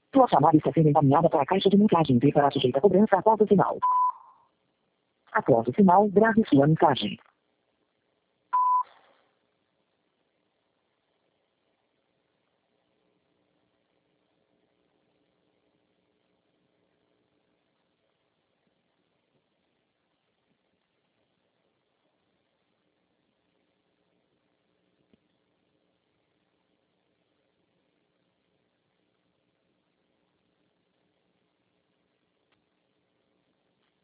Tua chamada está sendo encaminhada para a caixa de mensagem e será sujeita a cobrança após o sinal. Após o sinal, grave sua mensagem.